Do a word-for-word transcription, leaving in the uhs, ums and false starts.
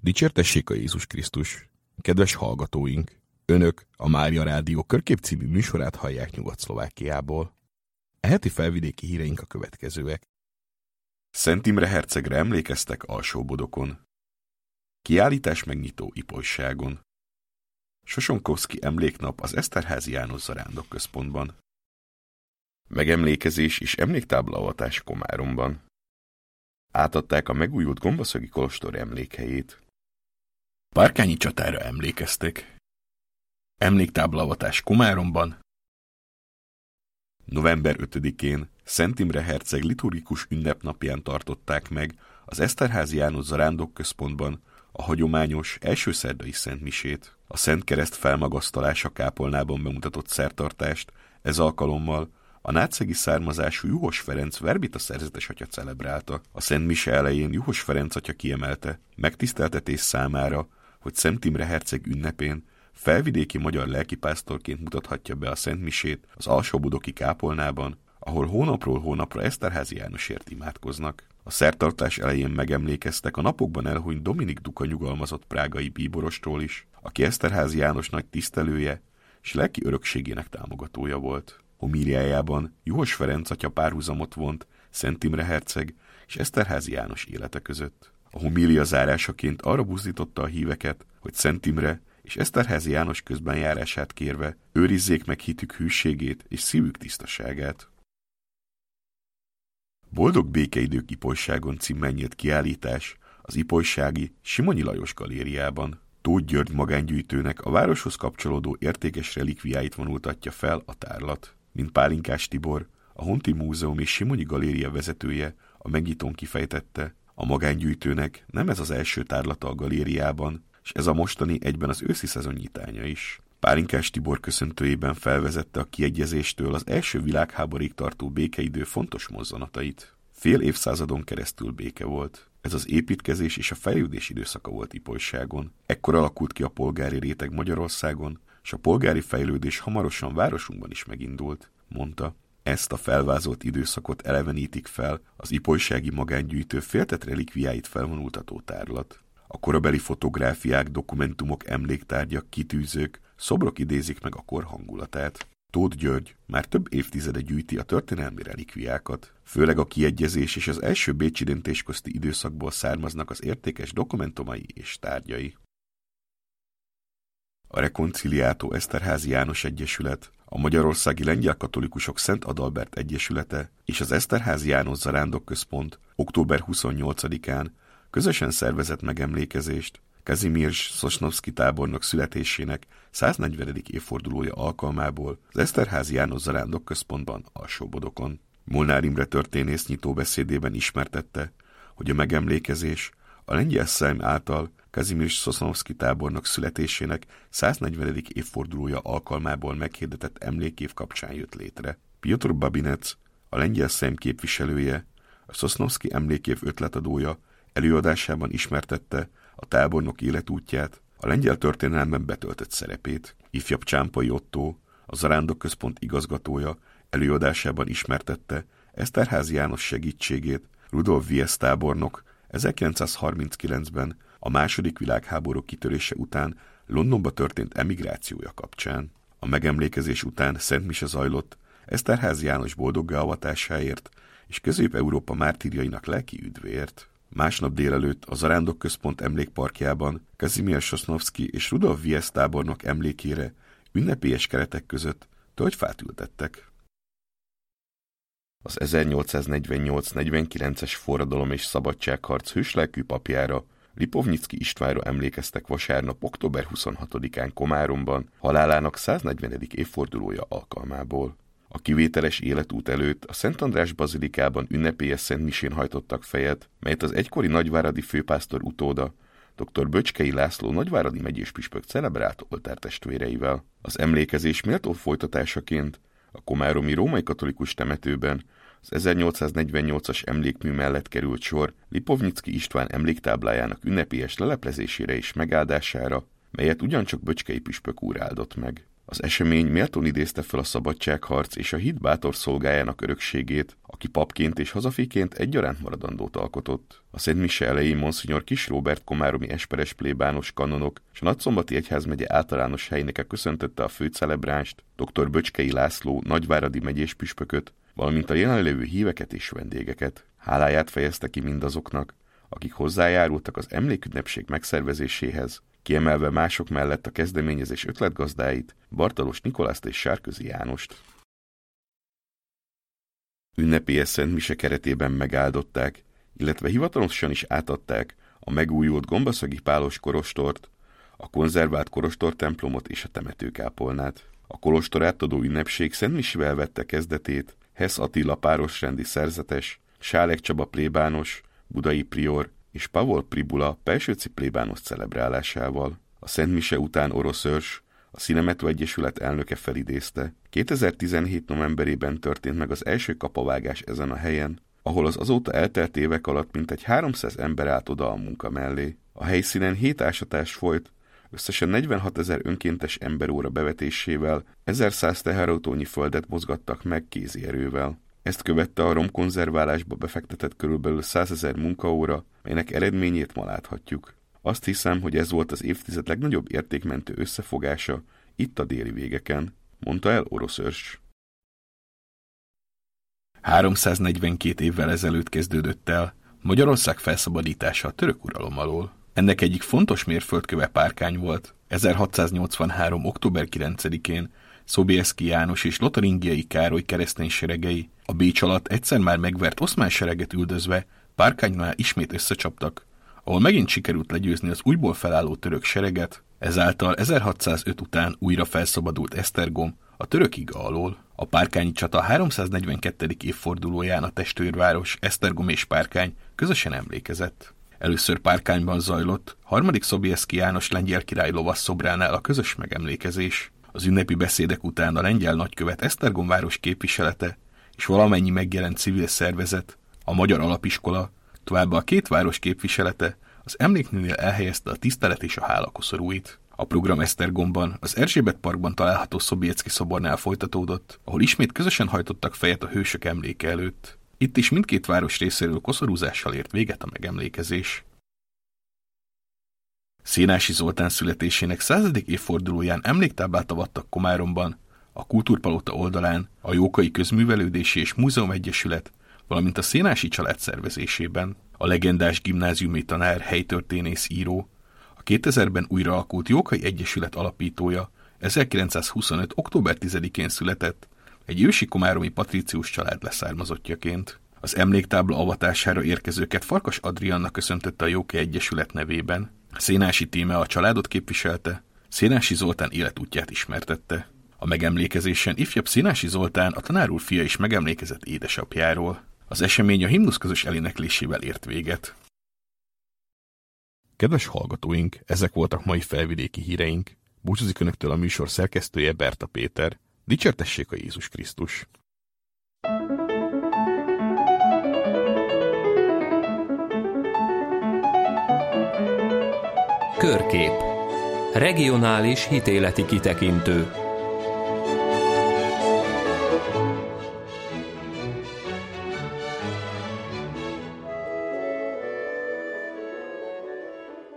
Dicsértessék a Jézus Krisztus! Kedves hallgatóink! Önök a Mária Rádió Körkép című műsorát hallják Nyugat-Szlovákiából. A heti felvidéki híreink a következőek. Szent Imre hercegre emlékeztek Alsó-Bodokon. Kiállítás megnyitó Ipolyságon. Sosonkovszky emléknap az Eszterházy János Zarándok Központban. Megemlékezés és emléktáblaavatás Komáromban. Átadták a megújult Gombaszögi kolostor emlékhelyét. Párkányi csatára emlékeztek. Emléktáblaavatás Komáromban. november ötödikén Szent Imre herceg liturgikus ünnepnapján tartották meg az Eszterházy János Zarándok Központban a hagyományos elsőszerdai szentmisét. A Szent Kereszt felmagasztalása kápolnában bemutatott szertartást ez alkalommal a nátszegi származású Juhos Ferenc verbita szerzetes atya celebrálta. A Szent Mise elején Juhos Ferenc atya kiemelte megtiszteltetés számára, hogy Szent Imre herceg ünnepén felvidéki magyar lelkipásztorként mutathatja be a Szent Misét az Alsó-Bodoki kápolnában, ahol hónapról hónapra Eszterházy Jánosért imádkoznak. A szertartás elején megemlékeztek a napokban elhunyt Dominik Duka nyugalmazott prágai bíborostól is, aki Eszterházy János nagy tisztelője és lelki örökségének támogatója volt. Homíliájában Juhos Ferenc atya párhuzamot vont Szent Imre herceg és Eszterházy János élete között. A homília zárásaként arra buzdította a híveket, hogy Szent Imre és Eszterházy János közben járását kérve őrizzék meg hitük hűségét és szívük tisztaságát. Boldog békeidők Ipolyságon címmel nyílt kiállítás az ipolysági Simonyi Lajos galériában. Tóth György magángyűjtőnek a városhoz kapcsolódó értékes relikviáit vonultatja fel a tárlat. Mint Pálinkás Tibor, a Honti Múzeum és Simonyi Galéria vezetője a megnyitón kifejtette, a magángyűjtőnek nem ez az első tárlata a galériában, és ez a mostani egyben az őszi szezon nyitánya is. Pálinkás Tibor köszöntőjében felvezette a kiegyezéstől az első világháborúig tartó békeidő fontos mozzanatait. Fél évszázadon keresztül béke volt. Ez az építkezés és a fejlődés időszaka volt Ipolyságon. Ekkor alakult ki a polgári réteg Magyarországon, és a polgári fejlődés hamarosan városunkban is megindult, mondta. Ezt a felvázolt időszakot elevenítik fel az ipolysági magángyűjtő féltett relikviáit felvonultató tárlat. A korabeli fotográfiák, dokumentumok, emléktárgyak, kitűzők, szobrok idézik meg a kor hangulatát. Tóth György már több évtizede gyűjti a történelmi relikviákat. Főleg a kiegyezés és az első bécsi döntés közti időszakból származnak az értékes dokumentumai és tárgyai. A Reconciliato Eszterházy János Egyesület, a Magyarországi Lengyel Katolikusok Szent Adalbert Egyesülete és az Eszterházy János Zarándok Központ október huszonnyolcadikán közösen szervezett megemlékezést Kazimierz Sosnovszky tábornok születésének száznegyvenedik évfordulója alkalmából az Eszterházy János Zarándok Központban Alsó-Bodokon. Molnár Imre történész nyitóbeszédében ismertette, hogy a megemlékezés a lengyel szejm által Kazimierz Sosnovszky tábornok születésének száznegyvenedik évfordulója alkalmából meghirdetett emlékév kapcsán jött létre. Piotr Babinec, a lengyel szejm képviselője, a Sosnovszky emlékév ötletadója előadásában ismertette a tábornok életútját, a lengyel történelemben betöltött szerepét. Ifjabb Csámpai Ottó, a Zarándok Központ igazgatója előadásában ismertette Eszterházy János segítségét Rudolf Wies tábornok ezerkilencszázharminckilencben a második világháború kitörése után Londonba történt emigrációja kapcsán. A megemlékezés után szent mise zajlott Eszterházy János boldoggá avatásáért és Közép-Európa mártírjainak lelki üdvéért. Másnap délelőtt a Zarándok Központ emlékparkjában Kazimierz Sosnovszky és Rudolf Wies tábornok emlékére ünnepélyes keretek között tölgyfát ültettek. Az ezernyolcszáznegyvennyolc-negyvenkilences forradalom és szabadságharc hőslelkű papjára, Lipovnyicki Istvánra emlékeztek vasárnap október huszonhatodikán Komáromban halálának száznegyvenedik évfordulója alkalmából. A kivételes életút előtt a Szent András bazilikában ünnepélyes szentmisén hajtottak fejet, melyet az egykori nagyváradi főpásztor utóda, dr. Böcskei László nagyváradi megyés püspök celebrált oltártestvéreivel. Az emlékezés méltó folytatásaként a komáromi római katolikus temetőben az ezernyolcszáznegyvennyolcas emlékmű mellett került sor Lipovnyicki István emléktáblájának ünnepélyes leleplezésére és megáldására, melyet ugyancsak Böcskei püspök úr áldott meg. Az esemény méltón idézte fel a szabadságharc és a hit bátor szolgájának örökségét, aki papként és hazafiként egyaránt maradandót alkotott. A Szent Mise elején Monsignor Kis Róbert komáromi esperes plébános kanonok és a Nagyszombati egyházmegye általános helyneke köszöntötte a főcelebránst, dr. Böcskei László nagyváradi megyés püspököt, valamint a jelenlévő híveket és vendégeket. Háláját fejezte ki mindazoknak, akik hozzájárultak az emlékünnepség megszervezéséhez, kiemelve mások mellett a kezdeményezés ötletgazdáit, Bartalos Nikolászt és Sárközi Jánost. Ünnepélyes Szent Mise keretében megáldották, illetve hivatalosan is átadták a megújult Gombaszögi Pálos kolostort, a konzervált kolostortemplomot és a temetőkápolnát. A kolostor átadó ünnepség Szent Misével vette kezdetét Hess Attila párosrendi szerzetes, Sálek Csaba plébános, budai prior és Pavol Pribula pelsőci plébános celebrálásával. A Szent Mise után orosz őrs, a Színemető Egyesület elnöke felidézte, kétezer-tizenhét novemberében történt meg az első kapavágás ezen a helyen, ahol az azóta eltelt évek alatt mintegy háromszáz ember állt oda a munka mellé. A helyszínen hét ásatás folyt, összesen negyvenhatezer önkéntes emberóra bevetésével ezerszáz teherautónyi földet mozgattak meg kézi erővel. Ezt követte a romkonzerválásba befektetett körülbelül százezer munkaóra, melynek eredményét ma láthatjuk. Azt hiszem, hogy ez volt az évtized legnagyobb értékmentő összefogása itt a déli végeken, mondta el orosz őrs. háromszáznegyvenkét évvel ezelőtt kezdődött el Magyarország felszabadítása a török uralom alól. Ennek egyik fontos mérföldköve Párkány volt. ezerhatszáznyolcvanhárom. október kilencedikén Sobieski János és Lotaringiai Károly keresztény seregei a Bécs alatt egyszer már megvert oszmán sereget üldözve Párkánynál ismét összecsaptak, ahol megint sikerült legyőzni az újból felálló török sereget, ezáltal ezerhatszázöt után újra felszabadult Esztergom a török iga alól. A párkányi csata háromszáznegyvenkettedik évfordulóján a testvérváros Esztergom és Párkány közösen emlékezett. Először Párkányban zajlott harmadik Sobieski János lengyel király lovasszobránál a közös megemlékezés. Az ünnepi beszédek után a lengyel nagykövet Esztergom város képviselete és valamennyi megjelent civil szervezet, a Magyar Alapiskola, továbbá a két város képviselete az emlékműnél elhelyezte a tisztelet és a hálakoszorúit. A program Esztergomban, az Erzsébet parkban található Sobieski szobornál folytatódott, ahol ismét közösen hajtottak fejet a hősök emléke előtt. Itt is mindkét város részéről koszorúzással ért véget a megemlékezés. Szénási Zoltán születésének századik évfordulóján emléktáblát avattak Komáromban, a Kultúrpalota oldalán, a Jókai Közművelődési és Múzeum Egyesület, valamint a Szénási család szervezésében. A legendás gimnáziumi tanár, helytörténész, író, a kétezerben újraalakult Jókai Egyesület alapítója, ezerkilencszázhuszonöt. október tizedikén született, egy ősi komáromi patricius család leszármazottjaként. Az emléktábla avatására érkezőket Farkas Adrianna köszöntötte a Jókai Egyesület nevében. Szénási Tíme a családot képviselte, Szénási Zoltán életútját ismertette. A megemlékezésen ifjabb Szénási Zoltán, a tanár úr fia is megemlékezett édesapjáról. Az esemény a himnusz közös eléneklésével ért véget. Kedves hallgatóink, ezek voltak mai felvidéki híreink. Búcsúzik önöktől a műsor szerkesztője, Berta Péter. Dicsértessék a Jézus Krisztus! Körkép. Regionális hitéleti kitekintő.